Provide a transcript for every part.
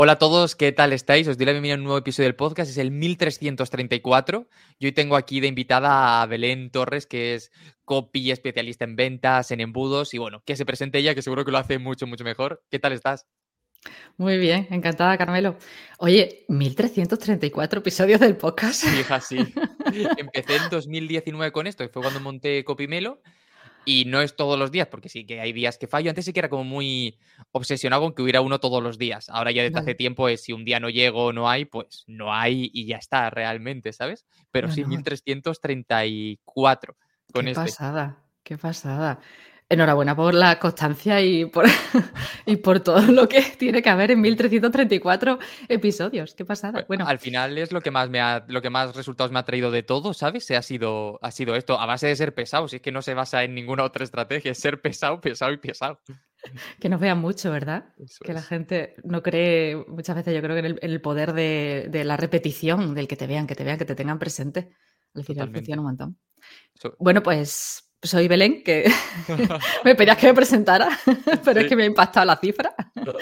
Hola a todos, ¿qué tal estáis? Os doy la bienvenida a un nuevo episodio del podcast, es el 1334 y hoy tengo aquí de invitada a Belén Torres, que es copy, especialista en ventas, en embudos y bueno, que se presente ella, que seguro que lo hace mucho, mucho mejor. ¿Qué tal estás? Muy bien, encantada, Carmelo. Oye, 1334 episodios del podcast. Sí, hija, sí. Empecé en 2019 con esto, que fue cuando monté Copymelo. Y no es todos los días, porque sí que hay días que fallo. Antes sí que era como muy obsesionado con que hubiera uno todos los días. Ahora ya desde hace Vale, tiempo es si un día no llego o no hay, pues no hay y ya está realmente, ¿sabes? Pero sí, bueno, 1334 con qué este. pasada, qué pasada. Enhorabuena por la constancia y por, y por todo lo que tiene que haber en 1334 episodios. Qué pasada. Pues, Bueno, al final es lo que más resultados me ha traído de todo, ¿sabes? Ha sido esto, a base de ser pesado, si es que no se basa en ninguna otra estrategia, es ser pesado, pesado y pesado. que nos vean mucho, ¿verdad? Eso Que la es, gente no cree, muchas veces yo creo que en el poder de la repetición, del que te vean, que te vean, que te tengan presente. Al final funciona totalmente. un montón. Eso- Bueno, pues soy Belén, que me pedías que me presentara, pero es Sí. que me ha impactado la cifra.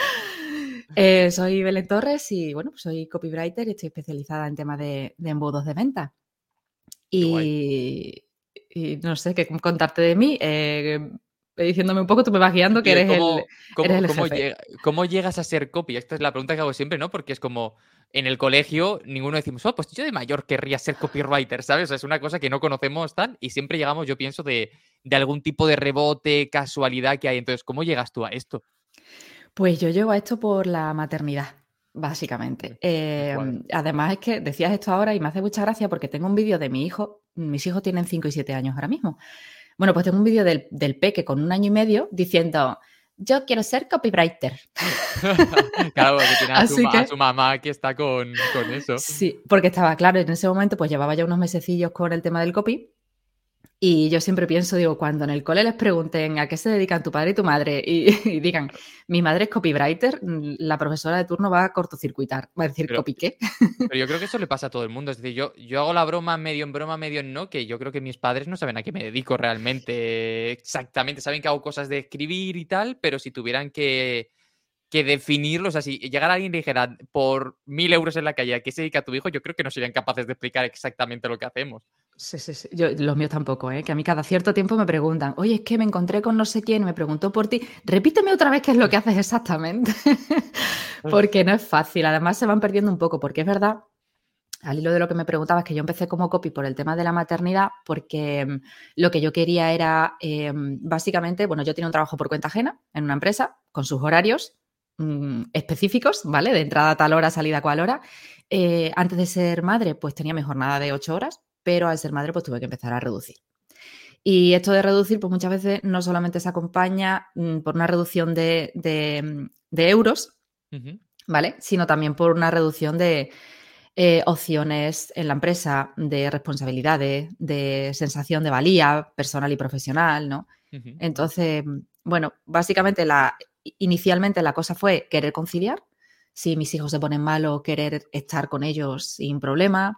Soy Belén Torres y bueno, pues soy copywriter y estoy especializada en temas de embudos de venta. Qué guay. Y, y no sé qué contarte de mí. Diciéndome un poco, tú me vas guiando que Sí, eres ¿cómo, eres cómo, el cómo, jefe. llega- cómo llegas a ser copy? Esta es la pregunta que hago siempre, ¿no? Porque es como en el colegio ninguno decimos, oh, pues yo de mayor querría ser copywriter, ¿sabes? O sea, es una cosa que no conocemos tal y siempre llegamos, yo pienso, de algún tipo de rebote, casualidad que hay. Entonces, ¿cómo llegas tú a esto? Pues yo llego a esto por la maternidad, básicamente. Me cuadra. Además es que decías esto ahora y me hace mucha gracia porque tengo un vídeo de mi hijo. Mis hijos tienen 5 y 7 años ahora mismo. Bueno, pues tengo un vídeo del peque con 1 año y medio diciendo, yo quiero ser copywriter. Claro, que tiene a su, Así ma- a que su mamá que está con eso. sí, porque estaba claro, en ese momento pues llevaba ya unos mesecillos con el tema del copy. Y yo siempre pienso, digo, cuando en el cole les pregunten a qué se dedican tu padre y tu madre y digan, mi madre es copywriter, la profesora de turno va a cortocircuitar, va a decir, Pero ¿copy qué? Pero yo creo que eso le pasa a todo el mundo. Es decir, yo hago la broma medio en broma, medio en no, que yo creo que mis padres no saben a qué me dedico realmente exactamente. Saben que hago cosas de escribir y tal, pero si tuvieran que definirlo, o sea, si llegara alguien y le dijera por 1.000 euros en la calle a qué se dedica tu hijo, yo creo que no serían capaces de explicar exactamente lo que hacemos. Sí, sí, sí. Yo, los míos tampoco, ¿eh? Que a mí cada cierto tiempo me preguntan, oye, es que me encontré con no sé quién, me preguntó por ti, repíteme otra vez qué es lo que haces exactamente, porque no es fácil, además se van perdiendo un poco, porque es verdad, al hilo de lo que me preguntabas, que yo empecé como copy por el tema de la maternidad, porque lo que yo quería era, básicamente, bueno, yo tenía un trabajo por cuenta ajena en una empresa, con sus horarios específicos, ¿vale? De entrada a tal hora, salida a cual hora. Antes de ser madre, pues tenía mi jornada de 8 horas, pero al ser madre, pues tuve que empezar a reducir. Y esto de reducir, pues muchas veces no solamente se acompaña por una reducción de euros, Ujú, ¿vale? Sino también por una reducción de opciones en la empresa, de responsabilidades, de sensación de valía personal y profesional, ¿no? ujú. Entonces, bueno, básicamente inicialmente la cosa fue querer conciliar. Si mis hijos se ponen malos, querer estar con ellos sin problema.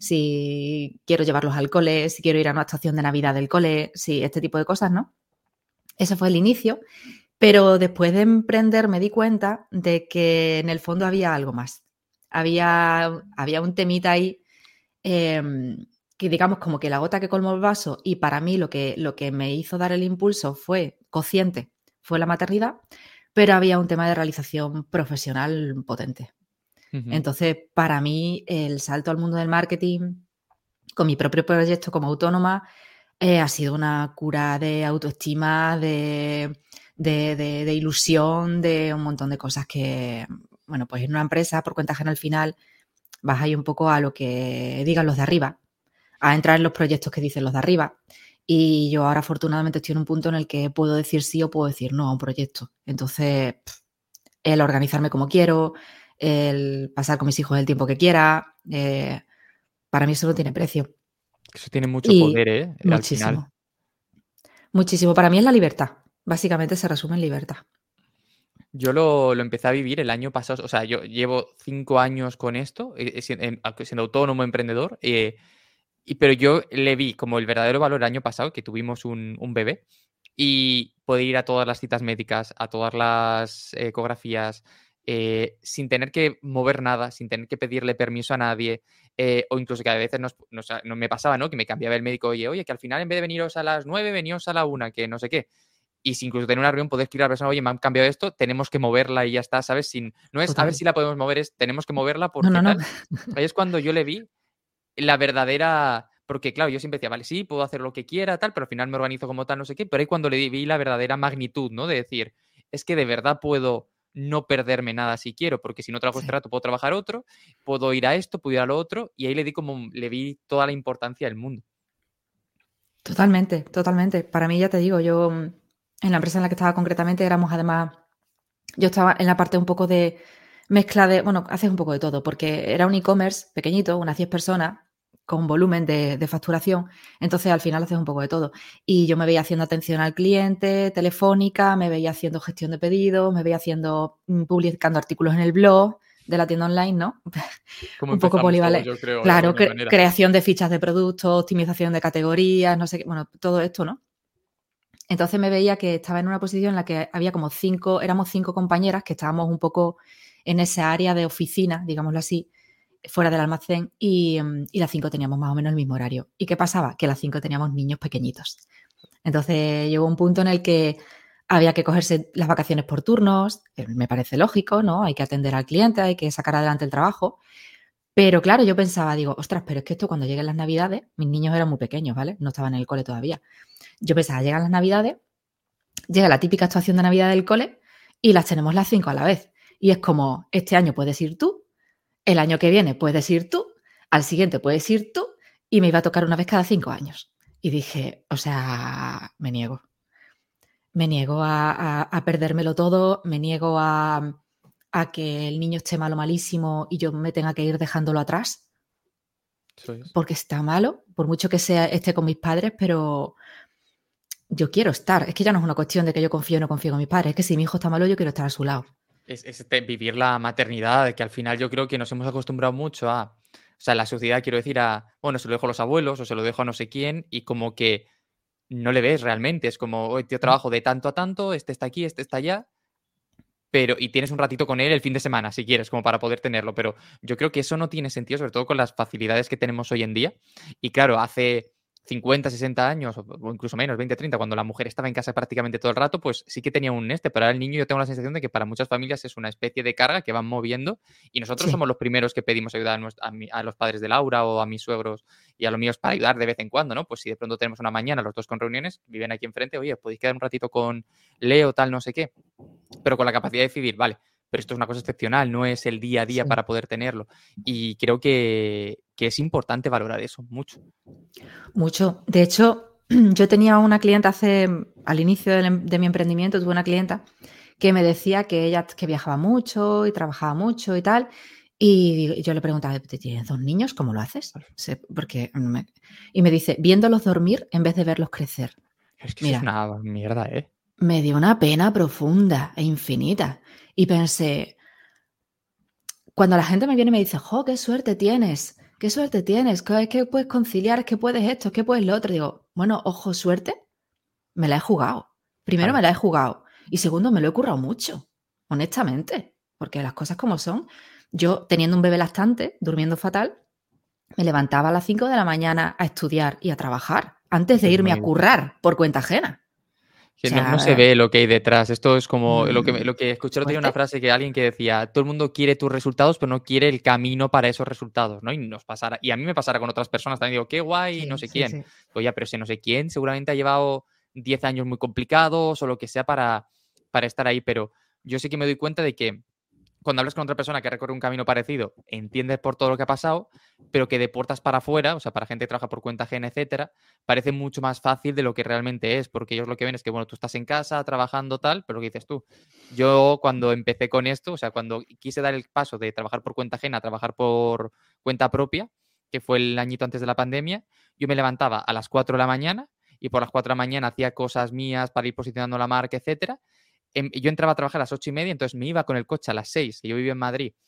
Si quiero llevarlos al cole, si quiero ir a una estación de Navidad del cole, si este tipo de cosas, ¿no? Ese fue el inicio. Pero después de emprender me di cuenta de que en el fondo había algo más. Había un temita ahí que digamos como que la gota que colmó el vaso y para mí lo que me hizo dar el impulso fue consciente, fue la maternidad, pero había un tema de realización profesional potente. Ujú. Entonces, para mí, el salto al mundo del marketing, con mi propio proyecto como autónoma, ha sido una cura de autoestima, de ilusión, de un montón de cosas que, bueno, pues en una empresa por cuenta ajena al final vas ahí un poco a lo que digan los de arriba, a entrar en los proyectos que dicen los de arriba. Y yo ahora afortunadamente estoy en un punto en el que puedo decir sí o puedo decir no a un proyecto. Entonces, el organizarme como quiero, el pasar con mis hijos el tiempo que quiera, para mí eso no tiene precio. Eso tiene mucho poder, Y ¿eh? Al final. muchísimo, muchísimo. Para mí es la libertad. Básicamente se resume en libertad. Yo lo empecé a vivir el año pasado, o sea, yo llevo 5 años con esto, siendo autónomo, emprendedor, pero yo le vi como el verdadero valor el año pasado, que tuvimos un bebé, y poder ir a todas las citas médicas, a todas las ecografías, sin tener que mover nada, sin tener que pedirle permiso a nadie, o incluso que a veces no me pasaba, ¿no? Que me cambiaba el médico, oye, que al final en vez de veniros a las 9, veníos a la 1, que no sé qué. Y si incluso tener una reunión, poder escribir a la persona, oye, me han cambiado esto, tenemos que moverla y ya está, ¿sabes? No es a ver Total. si la podemos mover, es tenemos que moverla No, porque no, no. tal. Ahí es cuando yo le vi la verdadera. Porque, claro, yo siempre decía, vale, sí, puedo hacer lo que quiera, tal, pero al final me organizo como tal, no sé qué. Pero ahí cuando le vi la verdadera magnitud, ¿no? De decir, es que de verdad puedo no perderme nada si quiero, porque si no trabajo este Sí. rato, puedo trabajar otro, puedo ir a esto, puedo ir a lo otro, y ahí le vi toda la importancia del mundo. Totalmente, totalmente. Para mí, ya te digo, yo en la empresa en la que estaba concretamente éramos además, yo estaba en la parte un poco de mezcla de, bueno, haces un poco de todo, porque era un e-commerce pequeñito, unas 10 personas, con volumen de facturación, entonces al final haces un poco de todo. Y yo me veía haciendo atención al cliente, telefónica, me veía haciendo gestión de pedidos, me veía haciendo, publicando artículos en el blog de la tienda online, ¿no? Como Un poco empezamos todos, polivalente. yo creo, de Claro, alguna manera. creación de fichas de productos, optimización de categorías, no sé qué, bueno, todo esto, ¿no? Entonces me veía que estaba en una posición en la que había como éramos 5 compañeras que estábamos un poco en esa área de oficina, digámoslo así, fuera del almacén, y las 5 teníamos más o menos el mismo horario. ¿Y qué pasaba? Que las 5 teníamos niños pequeñitos. Entonces llegó un punto en el que había que cogerse las vacaciones por turnos, me parece lógico, ¿no? Hay que atender al cliente, hay que sacar adelante el trabajo. Pero claro, yo pensaba, digo, ostras, pero es que esto cuando lleguen las Navidades, mis niños eran muy pequeños, ¿vale? No estaban en el cole todavía. Yo pensaba, llegan las Navidades, llega la típica actuación de Navidad del cole y las tenemos las 5 a la vez. Y es como, este año puedes ir tú, el año que viene puedes ir tú, al siguiente puedes ir tú, y me iba a tocar una vez cada 5 años. Y dije, o sea, me niego. Me niego a perdérmelo todo, me niego a que el niño esté malo, malísimo, y yo me tenga que ir dejándolo atrás, Eso es. porque está malo, por mucho que esté con mis padres, pero yo quiero estar. Es que ya no es una cuestión de que yo confío o no confío en mis padres, es que si mi hijo está malo, yo quiero estar a su lado. Vivir la maternidad, que al final yo creo que nos hemos acostumbrado mucho o sea, la sociedad, quiero decir, bueno, se lo dejo a los abuelos o se lo dejo a no sé quién, y como que no le ves realmente. Es como, oye, yo trabajo de tanto a tanto, este está aquí, este está allá, y tienes un ratito con él el fin de semana, si quieres, como para poder tenerlo. Pero yo creo que eso no tiene sentido, sobre todo con las facilidades que tenemos hoy en día. Y claro, hace 50, 60 años, o incluso menos, 20, 30, cuando la mujer estaba en casa prácticamente todo el rato, pues sí que tenía un pero ahora el niño, yo tengo la sensación de que para muchas familias es una especie de carga que van moviendo, y nosotros Sí. somos los primeros que pedimos ayuda a los padres de Laura o a mis suegros y a los míos para ayudar de vez en cuando, ¿no? Pues si de pronto tenemos una mañana los dos con reuniones, viven aquí enfrente, oye, podéis quedar un ratito con Leo, tal, no sé qué, pero con la capacidad de decidir, vale, pero esto es una cosa excepcional, no es el día a día Sí. para poder tenerlo. Y creo que es importante valorar eso mucho. Mucho. De hecho, yo tenía una clienta al inicio de mi emprendimiento, tuve una clienta que me decía que ella que viajaba mucho y trabajaba mucho y tal. Y yo le preguntaba, ¿tienes 2 niños? ¿Cómo lo haces? Porque y me dice, viéndolos dormir en vez de verlos crecer. Es que eso es Mira, una mierda, ¿eh? me dio una pena profunda e infinita. Y pensé, cuando la gente me viene y me dice, ¡jo, qué suerte tienes! ¡Qué suerte tienes! Es que puedes conciliar, es que puedes esto, es que puedes lo otro. Digo, bueno, ojo, suerte, me la he jugado. Primero me Claro. la he jugado y segundo me lo he currado mucho, honestamente, porque las cosas como son. Yo, teniendo un bebé lactante, durmiendo fatal, me levantaba a las 5 de la mañana a estudiar y a trabajar antes de Eso es irme muy a difícil. currar por cuenta ajena. O Que no se sea, ve lo que hay detrás. Esto es como lo que escuché el otro día, una suerte. frase que alguien que decía, todo el mundo quiere tus resultados, pero no quiere el camino para esos resultados, ¿no? Y a mí me pasará con otras personas también, digo, qué guay, no Sí, sé sí, quién. sí. Pues ya, pero ese no sé quién seguramente ha llevado 10 años muy complicados o lo que sea para estar ahí, pero yo sí que me doy cuenta de que cuando hablas con otra persona que recorre un camino parecido, entiendes por todo lo que ha pasado, pero que de puertas para afuera, o sea, para gente que trabaja por cuenta ajena, etcétera, parece mucho más fácil de lo que realmente es, porque ellos lo que ven es que, bueno, tú estás en casa trabajando tal, pero lo que dices tú. Yo cuando empecé con esto, o sea, cuando quise dar el paso de trabajar por cuenta ajena a trabajar por cuenta propia, que fue el añito antes de la pandemia, yo me levantaba a las 4 de la mañana y por las 4 de la mañana hacía cosas mías para ir posicionando la marca, etcétera. Yo entraba a trabajar a las 8:30, entonces me iba con el coche a las 6, y yo vivía en Madrid,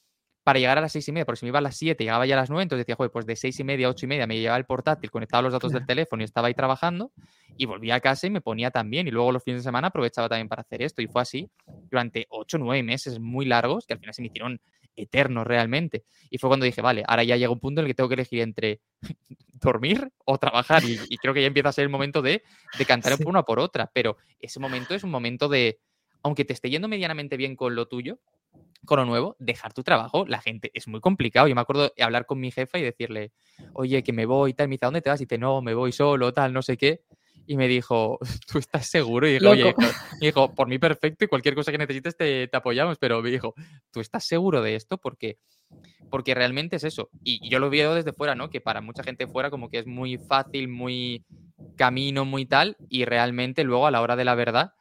para llegar a las 6:30, porque si me iba a las 7, llegaba ya a las 9, entonces decía, joder, pues de 6:30 a 8:30 me llevaba el portátil, conectaba los datos del Claro. teléfono y estaba ahí trabajando, y volvía a casa y me ponía también, y luego los fines de semana aprovechaba también para hacer esto, y fue así durante 8 o 9 meses muy largos, que al final se me hicieron eternos realmente. Y fue cuando dije, vale, ahora ya llega un punto en el que tengo que elegir entre dormir o trabajar, y creo que ya empieza a ser el momento de cantar por Sí. una por otra, pero ese momento es un momento de, aunque te esté yendo medianamente bien con lo tuyo, con lo nuevo, dejar tu trabajo, la gente, es muy complicado. Yo me acuerdo de hablar con mi jefa y decirle, oye, que me voy, tal, me dice, ¿a dónde te vas? Y dice, no, me voy solo, tal, no sé qué. Y me dijo, ¿tú estás seguro? Y dije, oye, Loco. hijo, me dijo, por mí perfecto y cualquier cosa que necesites te apoyamos, pero me dijo, ¿tú estás seguro de esto? Porque realmente es eso. Y yo lo veo desde fuera, ¿no? Que para mucha gente fuera como que es muy fácil, muy camino, muy tal, y realmente luego a la hora de la verdad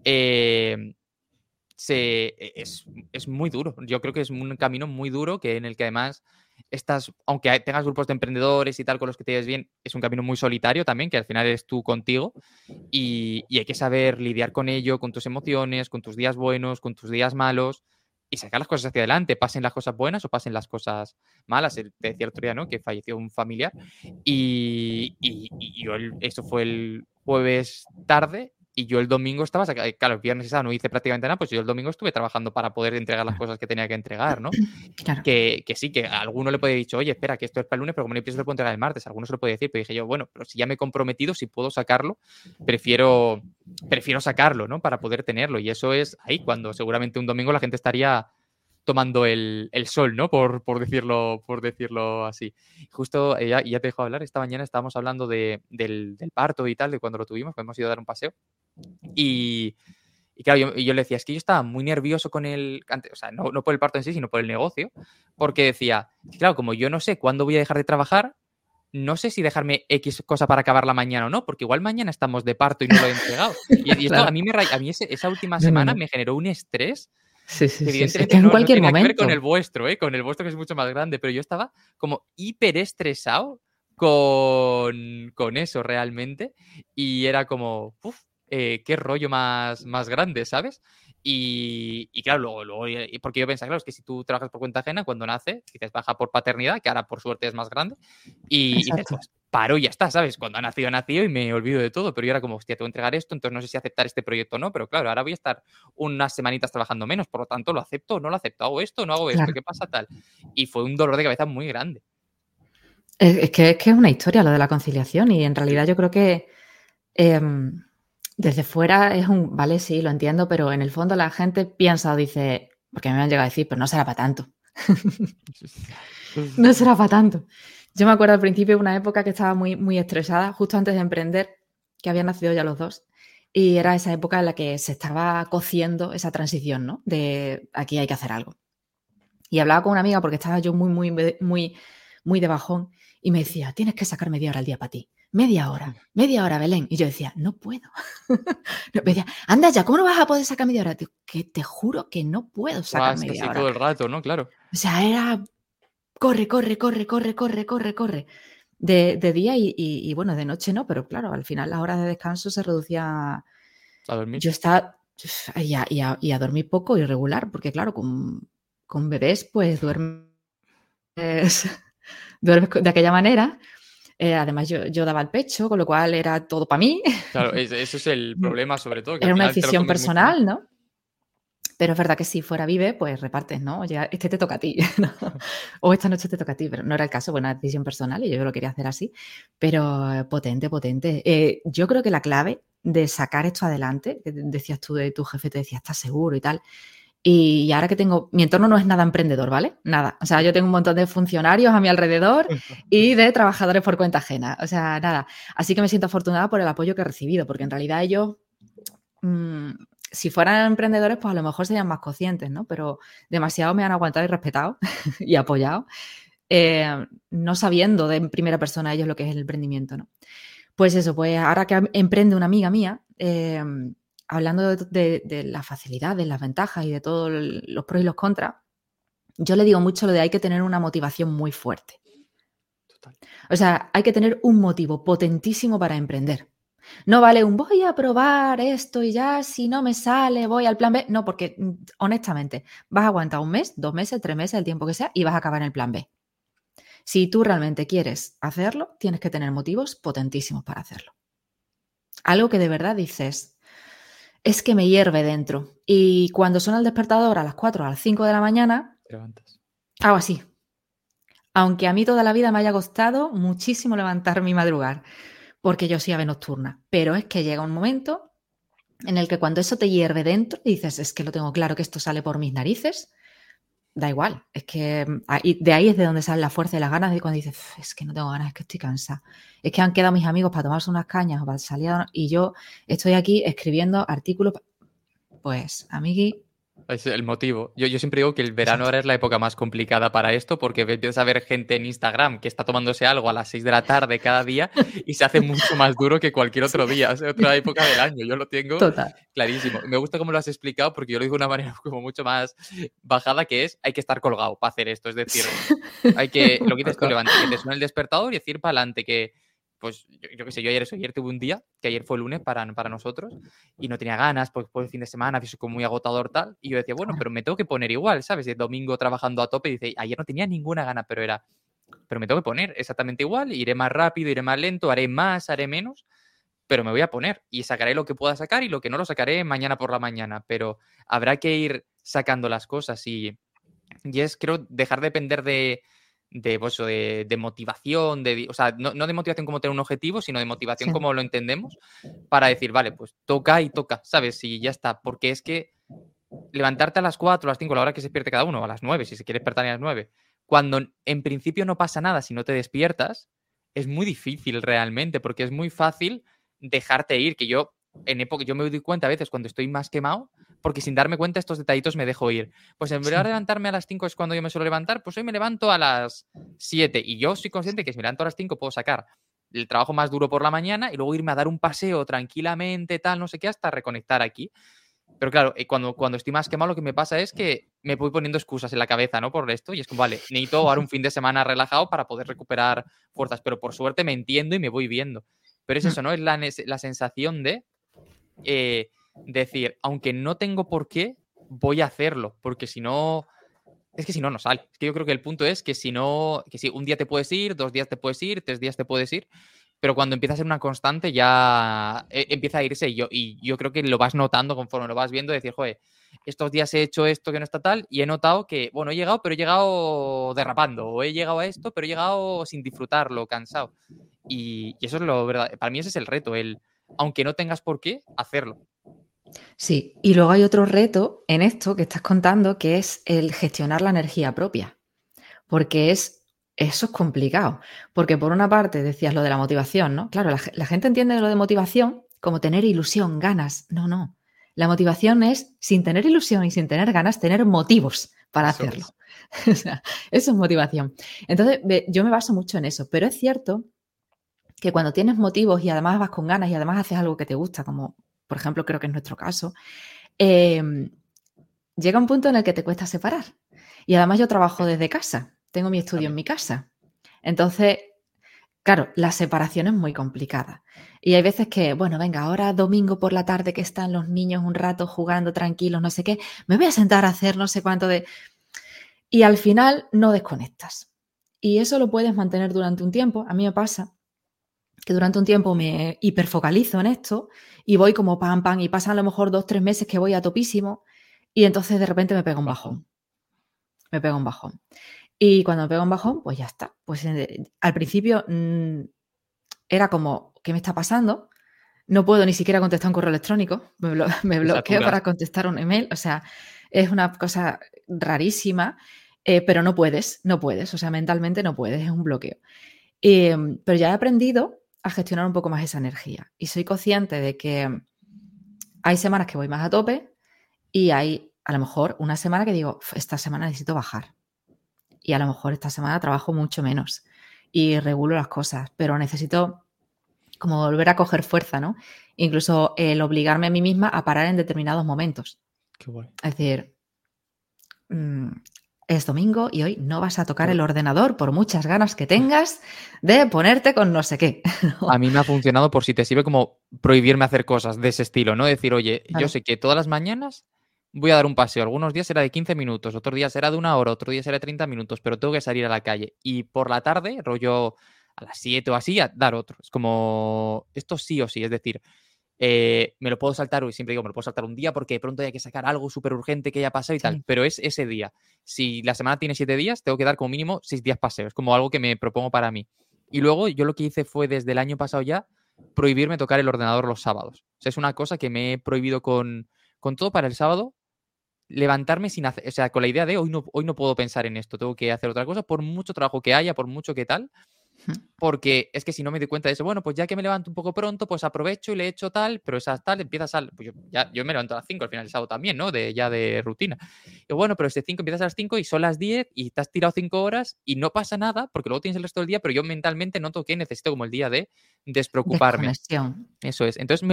es muy duro. Yo creo que es un camino muy duro que en el que además estás, aunque tengas grupos de emprendedores y tal con los que te lleves bien, es un camino muy solitario también, que al final eres tú contigo y hay que saber lidiar con ello, con tus emociones, con tus días buenos, con tus días malos y sacar las cosas hacia adelante, pasen las cosas buenas o pasen las cosas malas. Te decía el otro día, ¿no? Que falleció un familiar y yo, eso fue el jueves tarde y yo el domingo estaba, claro, el viernes y sábado no hice prácticamente nada, pues yo el domingo estuve trabajando para poder entregar las cosas que tenía que entregar, ¿no? Claro. Que sí, que a alguno le puede haber dicho, oye, espera, que esto es para el lunes, pero como no empiezo lo puedo entregar el martes. A alguno se lo puede decir, pero dije yo, bueno, pero si ya me he comprometido, si puedo sacarlo, prefiero sacarlo, ¿no? Para poder tenerlo. Y eso es ahí cuando seguramente un domingo la gente estaría tomando el sol, ¿no? Por decirlo así. Justo, ya te dejo hablar, esta mañana estábamos hablando del parto y tal, de cuando lo tuvimos, que hemos ido a dar un paseo. Y claro, yo le decía, es que yo estaba muy nervioso con o sea, no por el parto en sí, sino por el negocio, porque decía, claro, como yo no sé cuándo voy a dejar de trabajar, no sé si dejarme X cosa para acabar la mañana o no, porque igual mañana estamos de parto y no lo he entregado. Y esto Claro. a mí, esa última No, no, semana no. me generó un estrés Sí, que sí, sí. Es que evidentemente es en no cualquier tenía que ver con el momento. vuestro, ¿eh? Con el vuestro que es mucho más grande, pero yo estaba como hiper estresado con eso realmente y era como, uff, qué rollo más grande, ¿sabes? Y claro, luego, porque yo pensaba, claro, es que si tú trabajas por cuenta ajena, cuando nace, dices baja por paternidad, que ahora por suerte es más grande, y dices, Exacto. pues paro y ya está, ¿sabes? Cuando ha nacido y me olvido de todo, pero yo era como, hostia, tengo que entregar esto, entonces no sé si aceptar este proyecto o no, pero claro, ahora voy a estar unas semanitas trabajando menos, por lo tanto, ¿lo acepto o no lo acepto? ¿Hago esto o no hago esto? Claro. ¿Qué pasa tal? Y fue un dolor de cabeza muy grande. Es que es una historia lo de la conciliación y en realidad yo creo que desde fuera es vale, sí, lo entiendo, pero en el fondo la gente piensa o dice, porque me han llegado a decir, pero no será para tanto. No será para tanto. Yo me acuerdo al principio de una época que estaba muy, muy estresada, justo antes de emprender, que habían nacido ya los dos, y era esa época en la que se estaba cociendo esa transición, ¿no? De aquí hay que hacer algo. Y hablaba con una amiga porque estaba yo muy, muy, muy, muy de bajón y me decía, tienes que sacar media hora al día para ti. Media hora, Belén. Y yo decía, no puedo. Me decía, anda ya, ¿cómo no vas a poder sacar media hora? Digo, que te juro que no puedo sacar Es que media sí, hora. todo el rato, ¿no? Claro. O sea, era corre, corre, corre, corre, corre, corre, corre. De día y bueno, de noche no, pero claro, al final las horas de descanso se reducía. A dormir. Yo estaba y a dormir poco y regular, porque claro, con bebés pues duermes de aquella manera. Además, yo daba el pecho, con lo cual era todo para mí. Claro, eso es el problema, sobre todo, que al Era una final te lo decisión comes mucho, ¿no? personal, ¿no? Pero es verdad que si fuera Vive, pues repartes, ¿no? Oye, es que te toca a ti, ¿no? O esta noche te toca a ti, pero no era el caso, fue una decisión personal y yo lo quería hacer así. Pero potente, potente. Yo creo que la clave de sacar esto adelante, que decías tú de tu jefe, te decía, ¿estás seguro y tal? Y ahora que tengo, mi entorno no es nada emprendedor, ¿vale? Nada. O sea, yo tengo un montón de funcionarios a mi alrededor y de trabajadores por cuenta ajena. O sea, nada. Así que me siento afortunada por el apoyo que he recibido, porque en realidad ellos, si fueran emprendedores, pues a lo mejor serían más conscientes, ¿no? Pero demasiado me han aguantado y respetado y apoyado, no sabiendo de en primera persona ellos lo que es el emprendimiento, ¿no? Pues eso, pues ahora que emprende una amiga mía, hablando de las facilidades, las ventajas y de todos los pros y los contras, yo le digo mucho lo de hay que tener una motivación muy fuerte. Total. O sea, hay que tener un motivo potentísimo para emprender. No vale un voy a probar esto y ya, si no me sale, voy al plan B. No, porque honestamente, vas a aguantar 1 mes, 2 meses, 3 meses, el tiempo que sea, y vas a acabar en el plan B. Si tú realmente quieres hacerlo, tienes que tener motivos potentísimos para hacerlo. Algo que de verdad dices, es que me hierve dentro. Y cuando suena el despertador a las 4 o a las 5 de la mañana, Te levantas. hago así. Aunque a mí toda la vida me haya costado muchísimo levantarme y madrugar, porque yo soy ave nocturna. Pero es que llega un momento en el que cuando eso te hierve dentro y dices, es que lo tengo claro que esto sale por mis narices, da igual. Es que de ahí es de donde sale la fuerza y las ganas de cuando dices, es que no tengo ganas, es que estoy cansada. Es que han quedado mis amigos para tomarse unas cañas o para salir y yo estoy aquí escribiendo artículos. Pues, amigui, Es el motivo. Yo siempre digo que el verano exacto. ahora es la época más complicada para esto porque empiezas a ver gente en Instagram que está tomándose algo a las 6 de la tarde cada día y se hace mucho más duro que cualquier Sí. otro día, es otra época del año. Yo lo tengo Total. clarísimo. Me gusta cómo lo has explicado porque yo lo digo de una manera como mucho más bajada, que es hay que estar colgado para hacer esto. Es decir, hay que, lo Un que dices tú, poco. levante, que te suene el despertador y decir para adelante que, pues yo qué sé, yo ayer tuve un día, que ayer fue lunes para nosotros, y no tenía ganas, porque fue el fin de semana, fue como muy agotador tal, y yo decía, bueno, Claro. pero me tengo que poner igual, ¿sabes? El domingo trabajando a tope, y dice, ayer no tenía ninguna gana, pero me tengo que poner exactamente igual, iré más rápido, iré más lento, haré más, haré menos, pero me voy a poner y sacaré lo que pueda sacar y lo que no lo sacaré mañana por la mañana, pero habrá que ir sacando las cosas y es, creo, dejar de depender pues, de motivación, o sea, no de motivación como tener un objetivo, sino de motivación Sí. como lo entendemos, para decir, vale, pues toca y toca, ¿sabes? Y ya está, porque es que levantarte a las 4 a las 5 a la hora que se despierte cada uno, a las 9 si se quiere despertar a las 9 cuando en principio no pasa nada si no te despiertas, es muy difícil realmente, porque es muy fácil dejarte ir, que yo me doy cuenta a veces cuando estoy más quemado, porque sin darme cuenta estos detallitos me dejo ir. Pues en vez de Sí. levantarme a las 5 es cuando yo me suelo levantar, pues hoy me levanto a las 7 y yo soy consciente que si me levanto a las 5 puedo sacar el trabajo más duro por la mañana y luego irme a dar un paseo tranquilamente, tal, no sé qué, hasta reconectar aquí. Pero claro, cuando estoy más quemado, lo que me pasa es que me voy poniendo excusas en la cabeza, ¿no? Por esto, y es como, vale, necesito ahora un fin de semana relajado para poder recuperar fuerzas, pero por suerte me entiendo y me voy viendo. Pero es Mm. eso, ¿no? Es la sensación de decir, aunque no tengo por qué, voy a hacerlo, porque si no, es que si no, no sale. Es que yo creo que el punto es que si no, que si un día te puedes ir, 2 días te puedes ir, 3 días te puedes ir, pero cuando empieza a ser una constante ya empieza a irse y yo creo que lo vas notando conforme lo vas viendo, decir, joder, estos días he hecho esto que no está tal y he notado que, bueno, he llegado, pero he llegado derrapando, o he llegado a esto, pero he llegado sin disfrutarlo, cansado. Y eso es lo verdad, para mí ese es el reto, aunque no tengas por qué, hacerlo. Sí, y luego hay otro reto en esto que estás contando, que es el gestionar la energía propia, porque eso es complicado, porque por una parte decías lo de la motivación, ¿no? Claro, la gente entiende lo de motivación como tener ilusión, ganas. No, no. La motivación es, sin tener ilusión y sin tener ganas, tener motivos para Eso hacerlo. es. O sea, eso es motivación. Entonces, yo me baso mucho en eso, pero es cierto que cuando tienes motivos y además vas con ganas y además haces algo que te gusta, como por ejemplo creo que es nuestro caso, eh, llega un punto en el que te cuesta separar. Y además yo trabajo desde casa, tengo mi estudio en También. mi casa. Entonces, claro, la separación es muy complicada. Y hay veces que, bueno, venga, ahora domingo por la tarde que están los niños un rato jugando tranquilos, no sé qué, me voy a sentar a hacer no sé cuánto de... Y al final no desconectas. Y eso lo puedes mantener durante un tiempo. A mí me pasa que durante un tiempo me hiperfocalizo en esto y voy como pam, pam, y pasan a lo mejor 2, 3 meses que voy a topísimo y entonces de repente me pega un Bajón. bajón. Me pega un bajón. Y cuando me pega un bajón, pues ya está. Pues al principio era como, ¿qué me está pasando? No puedo ni siquiera contestar un correo electrónico. Me Te bloqueo saturas. para contestar un email. O sea, es una cosa rarísima, pero no puedes, no puedes. O sea, mentalmente no puedes, es un bloqueo. Pero ya he aprendido a gestionar un poco más esa energía. Y soy consciente de que hay semanas que voy más a tope y hay a lo mejor una semana que digo, esta semana necesito bajar. Y a lo mejor esta semana trabajo mucho menos y regulo las cosas, pero necesito como volver a coger fuerza, ¿no? Incluso el obligarme a mí misma a parar en determinados momentos. Qué guay. Es decir, es domingo y hoy no vas a tocar el ordenador por muchas ganas que tengas de ponerte con no sé qué. A mí me ha funcionado por si te sirve como prohibirme hacer cosas de ese estilo, ¿no? Decir, oye, yo Vale. sé que todas las mañanas voy a dar un paseo. Algunos días será de 15 minutos, otros días será de 1 hora, otro día será de 30 minutos, pero tengo que salir a la calle. Y por la tarde, rollo a las 7 o así, a dar otro. Es como, esto sí o sí, es decir, me lo puedo saltar, siempre digo, me lo puedo saltar un día porque de pronto hay que sacar algo súper urgente que haya pasado y tal, Sí. pero es ese día. Si la semana tiene 7 días, tengo que dar como mínimo 6 días paseo. Es como algo que me propongo para mí. Y luego yo lo que hice fue desde el año pasado ya prohibirme tocar el ordenador los sábados. O sea, es una cosa que me he prohibido con todo para el sábado, levantarme sin hacer, o sea, con la idea de hoy no puedo pensar en esto, tengo que hacer otra cosa, por mucho trabajo que haya, por mucho que tal, porque es que si no me doy cuenta de eso, bueno, pues ya que me levanto un poco pronto, pues aprovecho y le echo tal, pero esa tal empiezas al. Pues yo me levanto a las 5 al final del sábado también, ¿no? Ya de rutina. Y bueno, pero ese 5 empiezas a las 5 y son las 10 y te has tirado 5 horas y no pasa nada, porque luego tienes el resto del día, pero yo mentalmente noto que necesito como el día de despreocuparme. Desconexión. Eso es. Entonces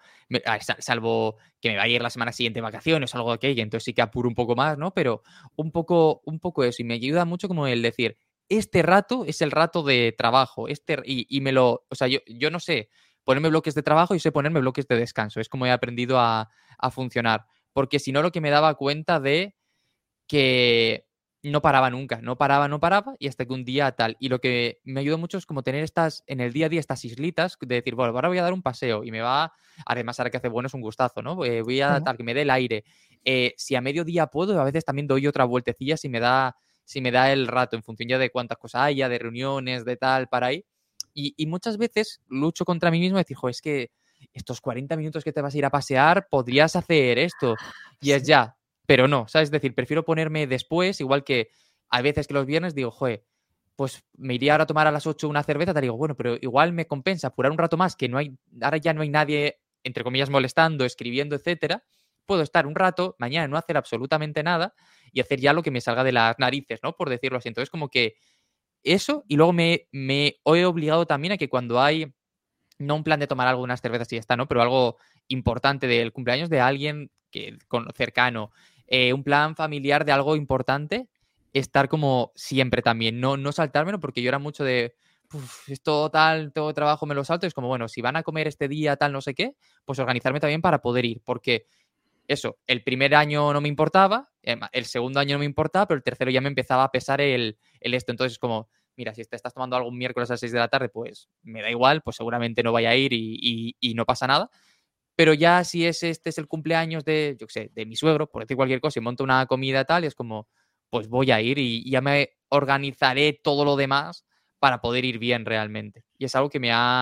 salvo que me vaya a ir la semana siguiente de vacaciones o algo de aquello, entonces sí que apuro un poco más, ¿no? Pero un poco eso. Y me ayuda mucho como el decir, este rato es el rato de trabajo. O sea, yo no sé ponerme bloques de trabajo y sé ponerme bloques de descanso. Es como he aprendido a funcionar. Porque si no, lo que me daba cuenta de que no paraba nunca, no paraba, no paraba, y hasta que un día tal. Y lo que me ayudó mucho es como tener en el día a día estas islitas, de decir, bueno, ahora voy a dar un paseo y me va, además ahora que hace bueno es un gustazo, ¿no? Voy a Sí. tal, que me dé el aire. Si a mediodía puedo, a veces también doy otra vueltecilla si me da el rato, en función ya de cuántas cosas haya, de reuniones, de tal, para ahí. Y muchas veces lucho contra mí mismo y decir, jo, es que estos 40 minutos que te vas a ir a pasear, podrías hacer esto. Y es Sí. ya, pero no, ¿sabes? Es decir, prefiero ponerme después, igual que hay veces que los viernes digo, joder, pues me iría ahora a tomar a las 8 una cerveza, te digo, bueno, pero igual me compensa apurar un rato más, que no hay, ahora ya no hay nadie, entre comillas, molestando, escribiendo, etcétera. Puedo estar un rato, mañana no hacer absolutamente nada y hacer ya lo que me salga de las narices, ¿no? Por decirlo así. Entonces, como que eso, y luego me he obligado también a que cuando hay, no un plan de tomar algo, unas cervezas y ya está, ¿no? Pero algo importante del cumpleaños de alguien cercano, un plan familiar de algo importante, estar como siempre también, no saltármelo, porque yo era mucho de, esto tal, todo trabajo me lo salto, y es como, bueno, si van a comer este día tal, no sé qué, pues organizarme también para poder ir, porque eso, el primer año no me importaba, el segundo año no me importaba, pero el tercero ya me empezaba a pesar el esto. Entonces, como, mira, si te estás tomando algo un miércoles a las 6 de la tarde, pues me da igual, pues seguramente no vaya a ir y no pasa nada. Pero ya si este es el cumpleaños de, yo qué sé, de mi suegro, por decir cualquier cosa, y monto una comida tal, y es como, pues voy a ir y ya me organizaré todo lo demás para poder ir bien realmente. Y es algo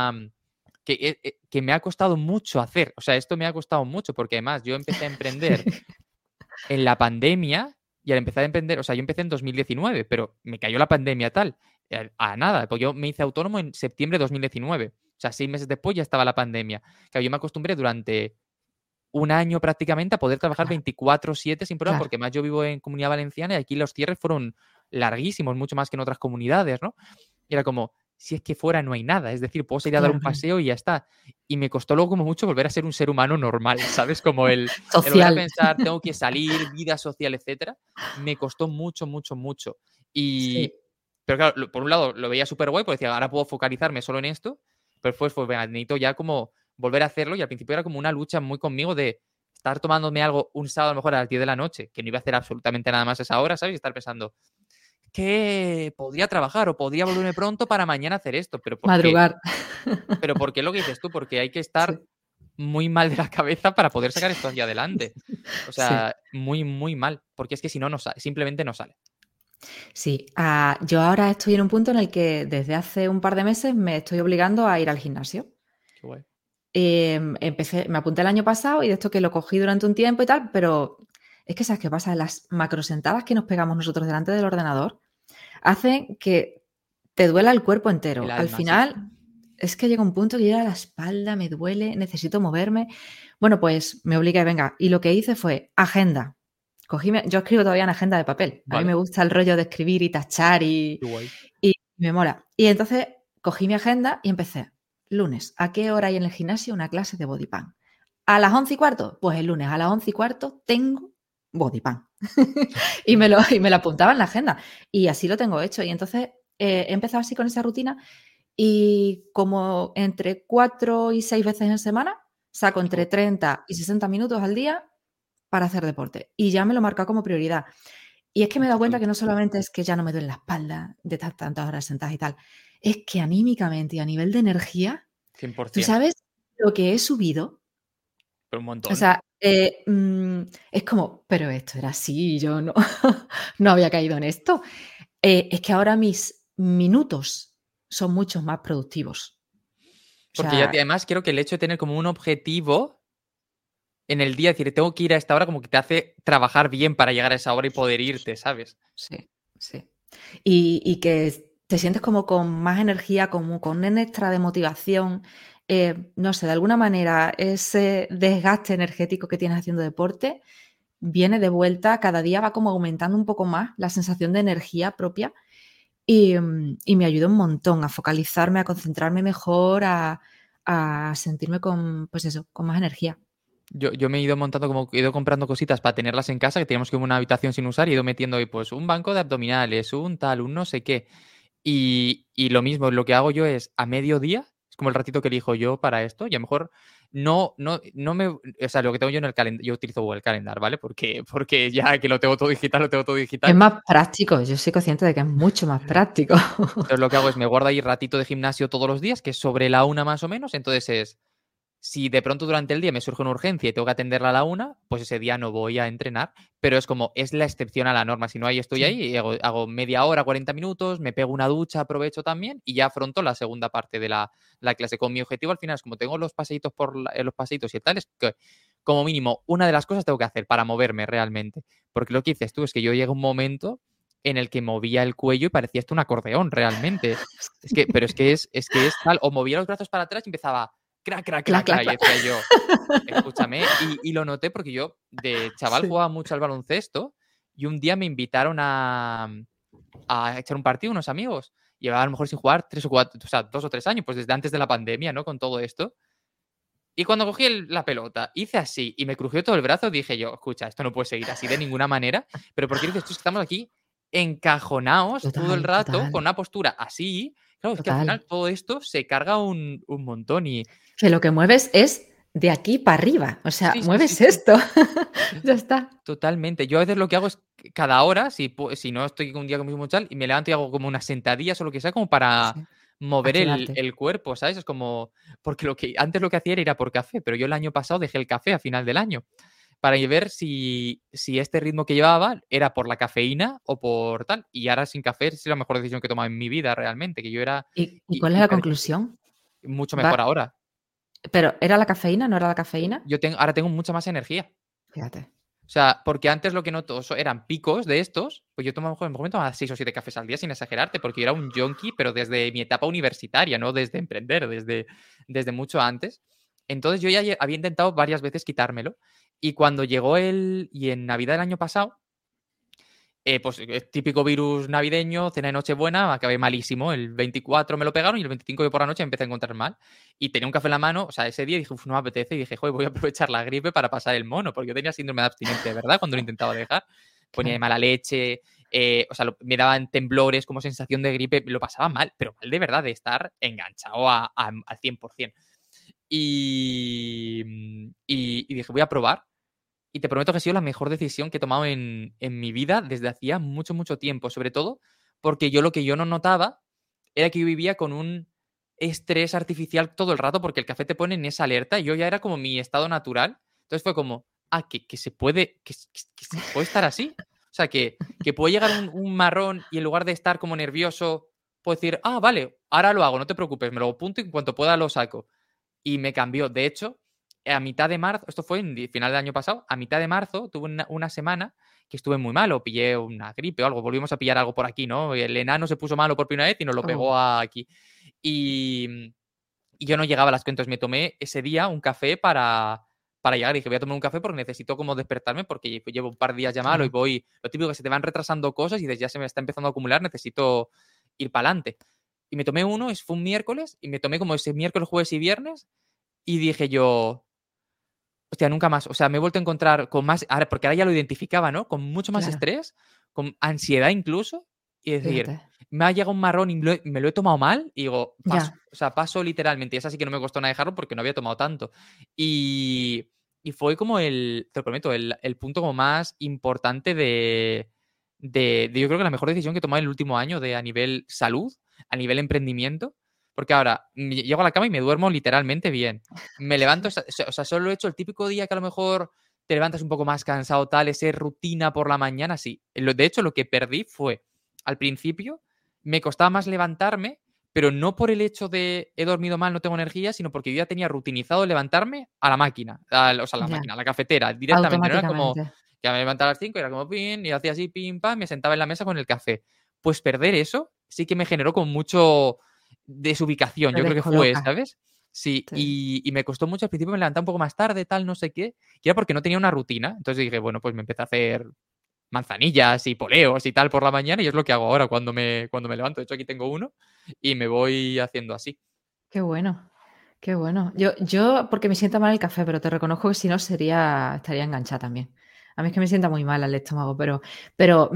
que me ha costado mucho hacer. O sea, esto me ha costado mucho porque además yo empecé a emprender en la pandemia y al empezar a emprender, o sea, yo empecé en 2019, pero me cayó la pandemia tal, a nada, pues yo me hice autónomo en septiembre de 2019. O sea, 6 meses después ya estaba la pandemia. Claro, yo me acostumbré durante un año prácticamente a poder trabajar Claro, 24/7 sin problema, claro. porque más yo vivo en Comunidad Valenciana y aquí los cierres fueron larguísimos, mucho más que en otras comunidades, ¿no? Y era como, si es que fuera no hay nada, es decir, puedo salir a dar Claro, un claro. paseo y ya está. Y me costó luego como mucho volver a ser un ser humano normal, ¿sabes? Como el volver a Social. pensar, tengo que salir, vida social, etcétera, me costó mucho, mucho, mucho. Sí. Pero claro, por un lado lo veía súper guay, porque decía, ahora puedo focalizarme solo en esto, pero después fue, venga, necesito ya como volver a hacerlo y al principio era como una lucha muy conmigo de estar tomándome algo un sábado a lo mejor a las 10 de la noche, que no iba a hacer absolutamente nada más a esa hora, ¿sabes? Y estar pensando, que podría trabajar o podría volverme pronto para mañana hacer esto, pero ¿por qué? Madrugar. Pero ¿por qué lo que dices tú? Porque hay que estar Sí. muy mal de la cabeza para poder sacar esto hacia adelante. O Sí. sea, muy, muy mal, porque es que si no, no sale, simplemente no sale. Sí. Yo ahora estoy en un punto en el que desde hace un par de meses me estoy obligando a ir al gimnasio. Qué guay. Me apunté el año pasado y de esto que lo cogí durante un tiempo y tal, pero es que ¿sabes qué pasa? Las macrosentadas que nos pegamos nosotros delante del ordenador hacen que te duela el cuerpo El entero. Al alma, sí. final es que llega un punto que ya la espalda me duele, necesito moverme. Bueno, pues me obligué, venga, y lo que hice fue agenda. Yo escribo todavía en agenda de papel. A mí me Vale, gusta el rollo de escribir y tachar y, qué guay. y me mola. Y entonces cogí mi agenda y empecé. Lunes, ¿a qué hora hay en el gimnasio una clase de body pump? ¿A las 11:15? Pues el lunes a las 11:15 tengo Bodypan. y me lo apuntaba en la agenda. Y así lo tengo hecho. Y entonces he empezado así con esa rutina y como entre 4 y 6 veces en semana saco entre 30 y 60 minutos al día para hacer deporte. Y ya me lo marca como prioridad. Y es que me he dado cuenta que no solamente es que ya no me duele la espalda de estar tantas horas sentadas y tal, es que anímicamente y a nivel de energía, ¿tú 100%, sabes lo que he subido? pero un O montón. sea, es como, pero esto era así, yo no, no había caído en esto. Es que ahora mis minutos son mucho más productivos. O Porque ya sea, además creo que el hecho de tener como un objetivo en el día, decir, tengo que ir a esta hora, como que te hace trabajar bien para llegar a esa hora y poder irte, ¿sabes? sí, sí. Y que te sientes como con más energía, como con un extra de motivación. No sé, de alguna manera ese desgaste energético que tienes haciendo deporte viene de vuelta, cada día va como aumentando un poco más la sensación de energía propia y me ayuda un montón a focalizarme, a concentrarme mejor, a sentirme con, pues eso, con más energía. Yo me he ido montando, como he ido comprando cositas para tenerlas en casa, que teníamos como una habitación sin usar, y he ido metiendo ahí pues un banco de abdominales, un tal, un no sé qué. Y lo mismo, lo que hago yo es a mediodía, es como el ratito que elijo yo para esto, y a lo mejor no me. O sea, lo que tengo yo en el calendario, yo utilizo Google Calendar, ¿vale? Porque ya que lo tengo todo digital, lo tengo todo Es digital. más práctico, yo soy consciente de que es mucho más práctico. Entonces lo que hago es me guardo ahí ratito de gimnasio todos los días, que es sobre la una más o menos. Entonces es, si de pronto durante el día me surge una urgencia y tengo que atenderla a la una, pues ese día no voy a entrenar, pero es como, es la excepción a la norma. Si no, ahí estoy Sí. ahí y hago media hora, 40 minutos, me pego una ducha, aprovecho también y ya afronto la segunda parte de la clase. Con mi objetivo al final es como tengo los paseitos los paseitos y tal, es que como mínimo una de las cosas tengo que hacer para moverme realmente. Porque lo que dices tú es que yo llego a un momento en el que movía el cuello y parecía esto un acordeón realmente. Pero es que es tal, o movía los brazos para atrás y empezaba crack, crack, Clac, crack, clac, crack. Y clac. decía yo, escúchame. Y lo noté porque yo de chaval Sí. jugaba mucho al baloncesto y un día me invitaron a echar un partido unos amigos. Llevaba a lo mejor sin jugar 3 o 4, o sea, 2 o 3 años, pues desde antes de la pandemia, ¿no? Con todo esto. Y cuando cogí la pelota, hice así y me crujió todo el brazo, dije yo, escucha, esto no puede seguir así de ninguna manera. Pero ¿por qué dices tú? Estamos aquí encajonados todo el Total, rato con total, una postura así. Claro, es que al total. final todo esto se carga un montón y Que lo que mueves es de aquí para arriba, o sea, sí, sí, sí, mueves sí. esto. Ya está. Totalmente. Yo a veces lo que hago es que cada hora, si no estoy un día con mucho tal, y me levanto y hago como unas sentadillas o lo que sea, como para Sí, mover el, activarte. el cuerpo, ¿sabes? Es como, porque antes lo que hacía era ir a por café, pero yo el año pasado dejé el café a final del año para ver si este ritmo que llevaba era por la cafeína o por tal. Y ahora sin café es la mejor decisión que he tomado en mi vida realmente, que yo era, ¿Y y, cuál es y la parece conclusión? mucho mejor Va, ahora. pero, ¿era la cafeína? ¿No era la cafeína? Ahora tengo mucha más energía. Fíjate. O sea, porque antes lo que noto eran picos de estos, pues yo tomaba, a lo mejor me tomaba 6 o 7 cafés al día sin exagerarte, porque yo era un junkie, pero desde mi etapa universitaria, no desde emprender, desde mucho antes. Entonces yo ya había intentado varias veces quitármelo. Y cuando llegó y en Navidad del año pasado, pues típico virus navideño, cena de Nochebuena, acabé malísimo. El 24 me lo pegaron y el 25 de por la noche me empecé a encontrar mal. Y tenía un café en la mano, o sea, ese día dije, "Uf, no me apetece", y dije, joder, voy a aprovechar la gripe para pasar el mono, porque yo tenía síndrome de abstinencia de verdad cuando lo intentaba dejar. Ponía de Claro. mala leche, o sea, me daban temblores como sensación de gripe, lo pasaba mal, pero mal de verdad, de estar enganchado al 100%. Y dije, voy a probar. Y te prometo que ha sido la mejor decisión que he tomado en mi vida desde hacía mucho, mucho tiempo. Sobre todo porque lo que yo no notaba era que yo vivía con un estrés artificial todo el rato porque el café te pone en esa alerta y yo ya era como mi estado natural. Entonces fue como, que se puede, que se puede estar así. O sea, que puede llegar un marrón y en lugar de estar como nervioso, puedo decir, vale, ahora lo hago, no te preocupes, me lo apunto y en cuanto pueda lo saco. Y me cambió. De hecho, a mitad de marzo, esto fue en final del año pasado, a mitad de marzo tuve una semana que estuve muy malo, pillé una gripe o algo, volvimos a pillar algo por aquí, ¿no? El enano se puso malo por primera vez y nos lo Oh, pegó aquí. Y yo no llegaba a las cuentas, me tomé ese día un café para llegar. Dije, voy a tomar un café porque necesito como despertarme porque llevo un par de días ya malo y claro. voy, lo típico que se te van retrasando cosas y desde ya se me está empezando a acumular, necesito ir para adelante. Y me tomé uno, fue un miércoles, y me tomé como ese miércoles, jueves y viernes, y dije yo, hostia, nunca más. O sea, me he vuelto a encontrar con más, ahora, porque ahora ya lo identificaba, ¿no? Con mucho más Claro, estrés, con ansiedad incluso, y decir, fíjate. me ha llegado un marrón y me lo he tomado mal, y digo, paso. Ya, O sea, paso literalmente. Y esa sí que no me costó nada dejarlo porque no había tomado tanto. Y, y fue como te lo prometo, el punto como más importante yo creo que la mejor decisión que he tomado en el último año a nivel salud, a nivel emprendimiento. Porque ahora llego a la cama y me duermo literalmente bien. Me levanto, o sea, solo he hecho el típico día que a lo mejor te levantas un poco más cansado, tal, ese rutina por la mañana, sí. De hecho, lo que perdí fue, al principio, me costaba más levantarme, pero no por el hecho de he dormido mal, no tengo energía, sino porque yo ya tenía rutinizado levantarme a la máquina, o sea, a la ya, máquina, a la cafetera, directamente. No era como automáticamente. que me levantaba a las 5 y era como pin, y hacía así, pim, pam, me sentaba en la mesa con el café. Pues perder eso sí que me generó con mucho desubicación, Te yo creo que fue, descoloca. ¿sabes? Sí, Sí. y me costó mucho al principio, me levantaba un poco más tarde, tal, no sé qué, y era porque no tenía una rutina. Entonces dije, bueno, pues me empecé a hacer manzanillas y poleos y tal por la mañana, y es lo que hago ahora cuando me levanto. De hecho, aquí tengo uno y me voy haciendo así. Qué bueno, qué bueno. Yo, porque me sienta mal el café, pero te reconozco que si no estaría enganchada también. A mí es que me sienta muy mal el estómago, pero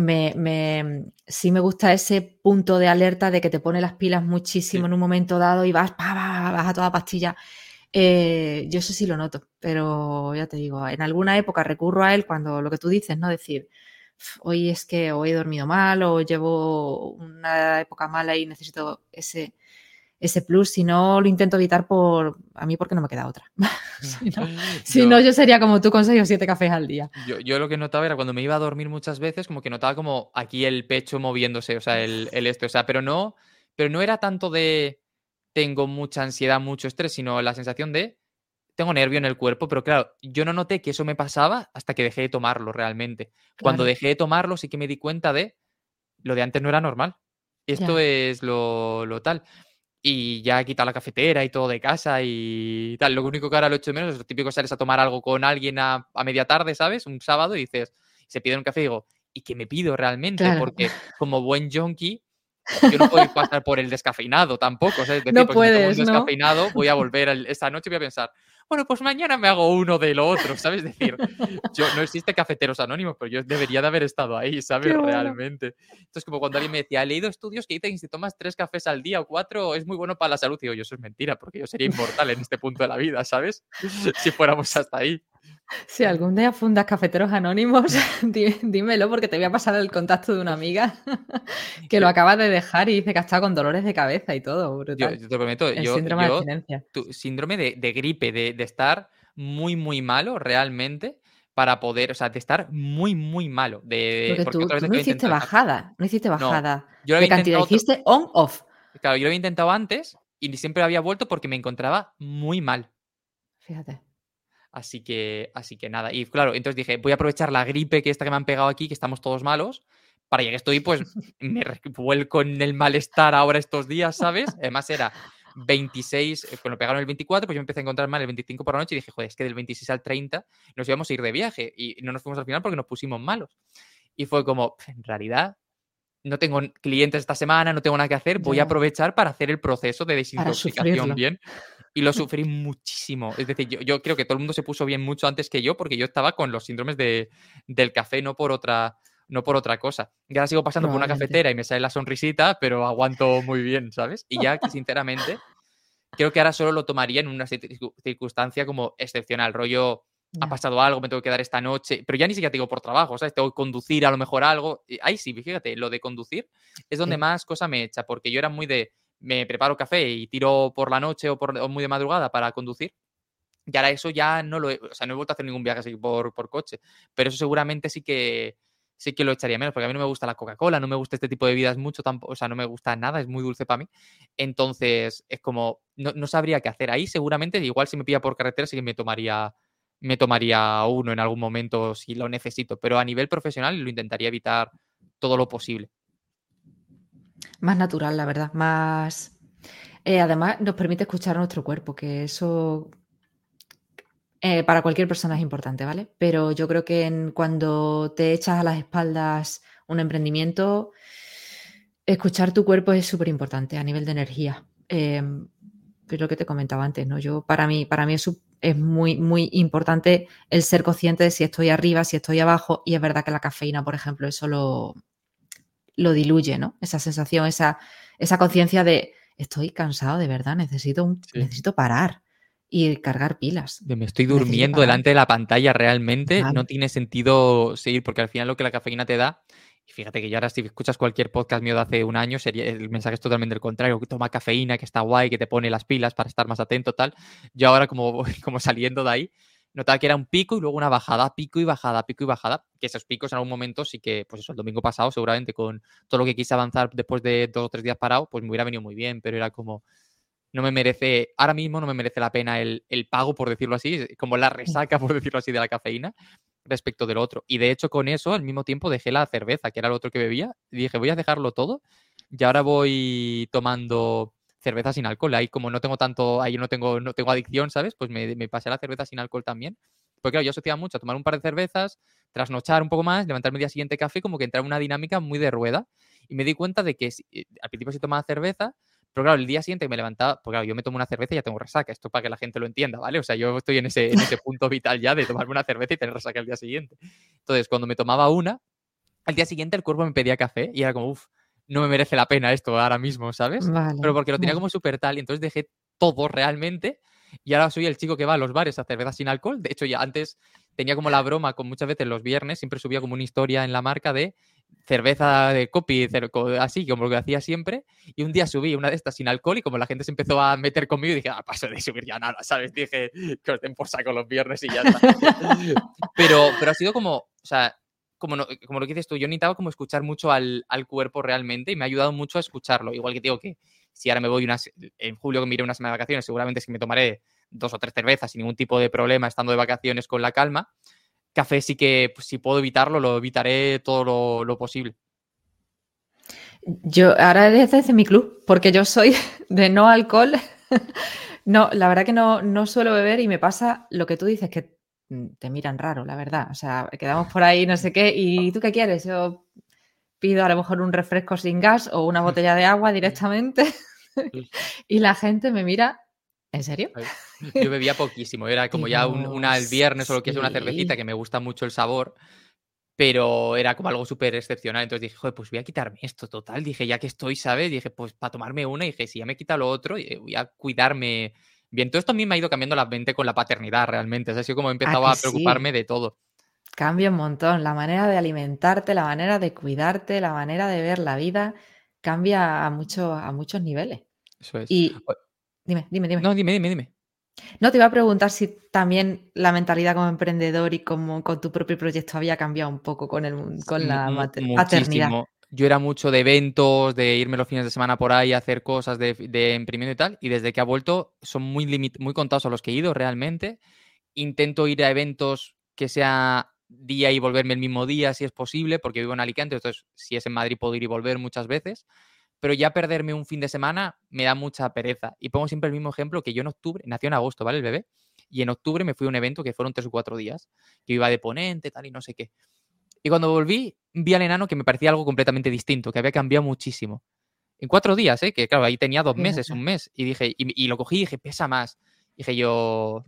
sí me gusta ese punto de alerta de que te pone las pilas muchísimo Sí. en un momento dado y vas, vas a toda pastilla. Yo eso sí lo noto, pero ya te digo, en alguna época recurro a él cuando lo que tú dices, ¿no? Decir, hoy es que hoy he dormido mal o llevo una época mala y necesito ese plus, si no lo intento evitar a mí porque no me queda otra. si, no, si no, Yo, yo sería como tú con 6 o 7 cafés al día. yo lo que notaba era cuando me iba a dormir muchas veces, como que notaba como aquí el pecho moviéndose, o sea, o sea, pero no era tanto de tengo mucha ansiedad, mucho estrés, sino la sensación de tengo nervio en el cuerpo, pero claro, yo no noté que eso me pasaba hasta que dejé de tomarlo realmente. Cuando Claro, dejé de tomarlo sí que me di cuenta de lo de antes no era normal. Esto ya. es lo tal. Y ya he quitado la cafetera y todo de casa y tal. Lo único que ahora lo echo de menos es lo típico, sales a tomar algo con alguien a media tarde, ¿sabes? Un sábado y dices, se pide un café y digo, ¿y qué me pido realmente? Claro, Porque como buen junkie, yo no puedo ir pasar por el descafeinado tampoco, ¿sabes? Es decir, no pues si me tomo un puedes, ¿no? descafeinado, voy a volver esta noche y voy a pensar, bueno, pues mañana me hago uno de lo otro, ¿sabes? Es decir, yo no existe cafeteros anónimos, pero yo debería de haber estado ahí, ¿sabes? Qué bueno. Realmente. Entonces, como cuando alguien me decía, he leído estudios que dicen que si tomas 3 cafés al día o 4 es muy bueno para la salud. Y digo, yo eso es mentira, porque yo sería inmortal en este punto de la vida, ¿sabes? Si fuéramos hasta ahí. Si algún día fundas cafeteros anónimos, dímelo porque te voy a pasar el contacto de una amiga que lo Que acaba de dejar y dice que ha estado con dolores de cabeza y todo, brutal. yo te prometo, El síndrome de abstinencia. síndrome de gripe, de estar muy, muy malo realmente para poder, o sea, de estar muy, muy malo. Porque Porque otra tú vez no que lo he hiciste intentado dejar. bajada, no hiciste No, bajada yo lo había de cantidad, intentado hiciste on-off. claro, yo lo había intentado antes y siempre había vuelto porque me encontraba muy mal. Fíjate. Así que nada. Y claro, entonces dije, voy a aprovechar la gripe que esta que me han pegado aquí, que estamos todos malos, para ya que estoy, pues vuelco en el malestar ahora estos días, ¿sabes? Además era 26, cuando pegaron el 24, pues yo me empecé a encontrar mal el 25 por la noche y dije, joder, es que del 26 al 30 nos íbamos a ir de viaje y no nos fuimos al final porque nos pusimos malos. Y fue como, en realidad, no tengo clientes esta semana, no tengo nada que hacer, voy a Ya, aprovechar para hacer el proceso de para desintoxicación sufrirlo. bien. Y lo sufrí muchísimo. Es decir, yo creo que todo el mundo se puso bien mucho antes que yo porque yo estaba con los síndromes del café, no por otra cosa. Y ahora sigo pasando por una Probablemente. cafetera y me sale la sonrisita, pero aguanto muy bien, ¿sabes? Y ya que sinceramente creo que ahora solo lo tomaría en una circunstancia como excepcional, rollo, ha Ya, pasado algo, me tengo que dar esta noche, pero ya ni siquiera te digo por trabajo, ¿sabes? Tengo que conducir a lo mejor algo. Ahí sí, fíjate, lo de conducir es donde sí. más cosa me echa, porque yo era muy de, me preparo café y tiro por la noche o muy de madrugada para conducir. Y ahora eso ya no o sea, no he vuelto a hacer ningún viaje así por coche, pero eso seguramente sí que lo echaría menos, porque a mí no me gusta la Coca-Cola, no me gusta este tipo de bebidas mucho tampoco, o sea, no me gusta nada, es muy dulce para mí. Entonces, es como, no sabría qué hacer. Ahí seguramente, igual si me pilla por carretera, sí que me tomaría uno en algún momento si lo necesito, pero a nivel profesional lo intentaría evitar todo lo posible. Más natural, la verdad, más además nos permite escuchar a nuestro cuerpo, que eso, para cualquier persona es importante, ¿vale? Pero yo creo que cuando te echas a las espaldas un emprendimiento, escuchar tu cuerpo es súper importante a nivel de energía. Es lo que te comentaba antes, ¿no? Para mí es es muy, muy importante el ser consciente de si estoy arriba, si estoy abajo, y es verdad que la cafeína, por ejemplo, eso lo diluye, ¿no? Esa sensación, esa conciencia de estoy cansado de verdad, necesito Sí. parar y cargar pilas. De me estoy Necesito durmiendo parar. delante de la pantalla, realmente Total. no tiene sentido seguir, porque al final lo que la cafeína te da, y fíjate que yo ahora si escuchas cualquier podcast mío de hace un año, sería el mensaje es totalmente el contrario, que toma cafeína, que está guay, que te pone las pilas para estar más atento, tal. Yo ahora como voy como saliendo de ahí, notaba que era un pico y luego una bajada, pico y bajada, pico y bajada, que esos picos en algún momento sí que, pues eso, el domingo pasado seguramente con todo lo que quise avanzar después de 2 o 3 días parado, pues me hubiera venido muy bien, pero era como no me merece, ahora mismo no me merece la pena el pago, por decirlo así, como la resaca, por decirlo así, de la cafeína respecto del otro. Y de hecho, con eso, al mismo tiempo, dejé la cerveza, que era lo otro que bebía, y dije, voy a dejarlo todo, y ahora voy tomando cerveza sin alcohol. Ahí como no tengo tanto, ahí no tengo adicción, ¿sabes? Pues me pasé a la cerveza sin alcohol también. Porque claro, yo asociaba mucho a tomar un par de cervezas, trasnochar un poco más, levantarme el día siguiente café, como que entraba en una dinámica muy de rueda. Y me di cuenta de que al principio sí tomaba cerveza, pero claro, el día siguiente me levantaba, porque claro, yo me tomo una cerveza y ya tengo resaca, esto para que la gente lo entienda, ¿vale? O sea, yo estoy en ese punto vital ya de tomarme una cerveza y tener resaca el día siguiente. Entonces, cuando me tomaba una, al día siguiente el cuerpo me pedía café y era como, uff, no me merece la pena esto ahora mismo, ¿sabes? Pero Vale, porque lo tenía vale. como súper tal y entonces dejé todo realmente y ahora soy el chico que va a los bares a cervezas sin alcohol. De hecho, ya antes tenía como la broma con muchas veces los viernes, siempre subía como una historia en la marca de cerveza de copy, así como lo que hacía siempre. Y un día subí una de estas sin alcohol y como la gente se empezó a meter conmigo, dije, paso de subir ya nada, ¿sabes? Dije, que os den por saco los viernes y ya está. Pero ha sido como, o sea, como lo que dices tú, yo necesitaba como escuchar mucho al cuerpo realmente y me ha ayudado mucho a escucharlo. Igual que te digo que si ahora me voy en julio que me iré una semana de vacaciones, seguramente es que me tomaré 2 o 3 cervezas sin ningún tipo de problema, estando de vacaciones con la calma. Café sí que, pues, si puedo evitarlo, lo evitaré todo lo posible. Yo ahora eres de mi club, porque yo soy de no alcohol. No, la verdad que no suelo beber y me pasa lo que tú dices, que te miran raro, la verdad. O sea, quedamos por ahí, no sé qué, ¿y tú qué quieres? Yo pido a lo mejor un refresco sin gas o una botella de agua directamente y la gente me mira, ¿en serio? Yo bebía poquísimo, era como ya Digo, una el viernes o lo que sea una cervecita, sí, que me gusta mucho el sabor, pero era como algo súper excepcional. Entonces dije, joder, pues voy a quitarme esto, total. Dije, ya que estoy, ¿sabes? Dije, pues para tomarme una, y dije, si ya me quita lo otro, voy a cuidarme bien. Todo esto a mí me ha ido cambiando la mente con la paternidad, realmente. O sea, ha sido como he ¿a empezado que a sí? preocuparme de todo. Cambia un montón. La manera de alimentarte, la manera de cuidarte, la manera de ver la vida cambia a muchos niveles. Eso es. Y O- dime, dime, dime. No, dime, dime, dime. No, te iba a preguntar si también la mentalidad como emprendedor y como con tu propio proyecto había cambiado un poco con la paternidad. Muchísimo. Yo era mucho de eventos, de irme los fines de semana por ahí a hacer cosas de imprimiendo y tal, y desde que ha vuelto son muy contados a los que he ido realmente. Intento ir a eventos que sea día y volverme el mismo día, si es posible, porque vivo en Alicante, entonces si es en Madrid puedo ir y volver muchas veces, pero ya perderme un fin de semana me da mucha pereza. Y pongo siempre el mismo ejemplo, que yo en octubre, nació en agosto, ¿vale? El bebé, y en octubre me fui a un evento que fueron 3 o 4 días, que iba de ponente, tal y no sé qué. Y cuando volví, vi al enano que me parecía algo completamente distinto, que había cambiado muchísimo. En 4 días, ¿eh? Que claro, ahí tenía 2 meses, Fíjate. un mes, y dije, y lo cogí y dije, pesa más. Dije yo,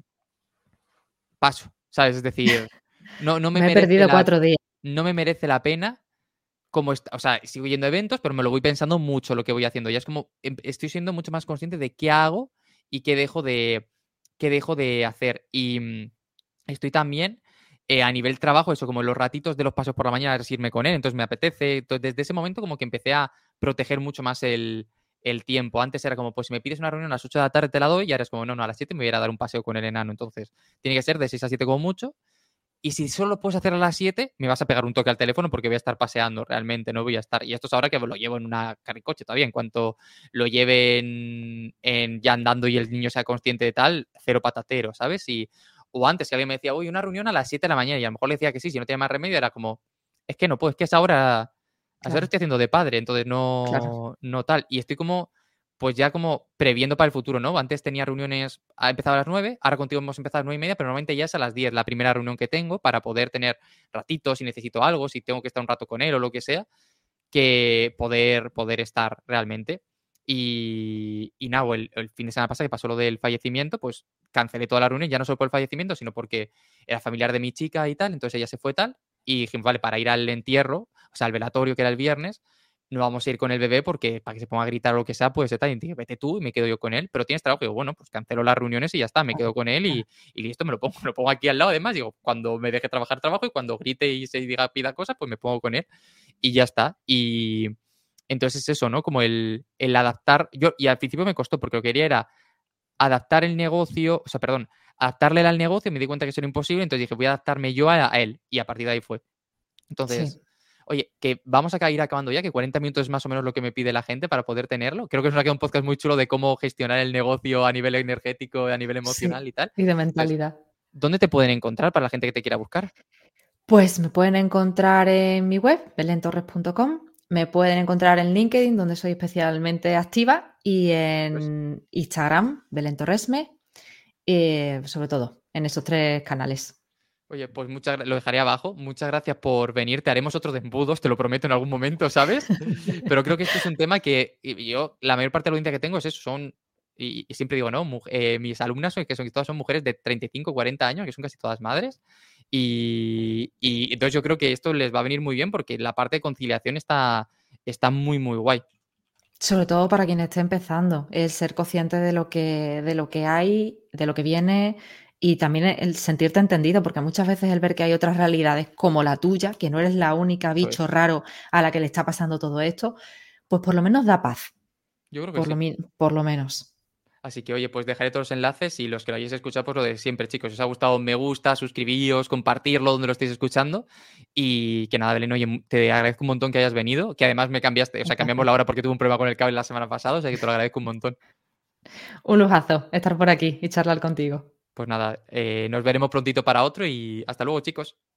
paso, ¿sabes? Es decir, no me Me he merece perdido 4 días. no me merece la pena como o sea, sigo yendo a eventos, pero me lo voy pensando mucho lo que voy haciendo. Ya es como, estoy siendo mucho más consciente de qué hago y qué dejo de hacer. Y estoy también a nivel trabajo, eso, como los ratitos de los pasos por la mañana, es irme con él, entonces me apetece. Entonces, desde ese momento como que empecé a proteger mucho más el tiempo. Antes era como, pues si me pides una reunión a las 8 de la tarde te la doy, y ahora es como, no, a las 7 me voy a ir a dar un paseo con el enano. Entonces, tiene que ser de 6 a 7 como mucho. Y si solo lo puedes hacer a las 7, me vas a pegar un toque al teléfono porque voy a estar paseando realmente, no voy a estar. Y esto es ahora que lo llevo en una carricoche todavía. En cuanto lo lleve ya andando y el niño sea consciente de tal, cero patatero, ¿sabes? O antes que alguien me decía, uy, una reunión a las 7 de la mañana, y a lo mejor le decía que sí, si no tenía más remedio, era como, es que no puedo, es que a esa hora Claro, estoy haciendo de padre, entonces claro. no tal. Y estoy como, pues ya como previendo para el futuro, ¿no? Antes tenía reuniones, ha empezado a las 9, ahora contigo hemos empezado a las 9:30, pero normalmente ya es a las 10 la primera reunión que tengo para poder tener ratitos, si necesito algo, si tengo que estar un rato con él o lo que sea, que poder estar realmente. Y nada, o el fin de semana pasado que pasó lo del fallecimiento, pues cancelé toda la reunión, ya no solo por el fallecimiento, sino porque era familiar de mi chica y tal, entonces ella se fue tal, y dijimos, vale, para ir al entierro, o sea, al velatorio que era el viernes, no vamos a ir con el bebé porque para que se ponga a gritar o lo que sea, pues tal, y dije, vete tú y me quedo yo con él, pero tienes trabajo, y digo, bueno, pues cancelo las reuniones y ya está, me quedo con él y listo, me lo pongo aquí al lado, además, digo, cuando me deje trabajar, trabajo, y cuando grite y se diga, pida cosas, pues me pongo con él y ya está, y entonces es eso, ¿no? Como el adaptar, y al principio me costó porque lo que quería era adaptar el negocio, o sea, perdón, adaptarle al negocio, me di cuenta que eso era imposible, entonces dije, voy a adaptarme yo a él, y a partir de ahí fue. Entonces, Sí. oye, que vamos a ir acabando ya, que 40 minutos es más o menos lo que me pide la gente para poder tenerlo. Creo que nos ha quedado un podcast muy chulo de cómo gestionar el negocio a nivel energético, a nivel emocional Sí, y tal. y de Entonces, mentalidad. ¿dónde te pueden encontrar para la gente que te quiera buscar? Pues me pueden encontrar en mi web, belentorres.com. Me pueden encontrar en LinkedIn, donde soy especialmente activa, y Pues, en Instagram, belentorresme, sobre todo en esos 3 canales. oye, pues lo dejaré abajo. Muchas gracias por venir. Te haremos otro de embudos, te lo prometo en algún momento, ¿sabes? Pero creo que esto es un tema que yo, la mayor parte de la audiencia que tengo es eso, y siempre digo, ¿no? Mis alumnas, todas son mujeres de 35, 40 años, que son casi todas madres. Y entonces yo creo que esto les va a venir muy bien porque la parte de conciliación está muy, muy guay. Sobre todo para quien esté empezando, el ser consciente de lo que hay, de lo que viene y también el sentirte entendido, porque muchas veces el ver que hay otras realidades como la tuya, que no eres la única Eso bicho es. raro a la que le está pasando todo esto, pues por lo menos da paz, Yo creo que sí. por lo menos. Así que, oye, pues dejaré todos los enlaces y los que lo hayáis escuchado, pues lo de siempre, chicos. Si os ha gustado, me gusta, suscribíos, compartirlo donde lo estéis escuchando. Y que nada, Belén, oye, te agradezco un montón que hayas venido, que además me cambiaste, o sea, cambiamos la hora porque tuve un problema con el cable la semana pasada, o sea que te lo agradezco un montón. Un lujazo estar por aquí y charlar contigo. Pues nada, nos veremos prontito para otro y hasta luego, chicos.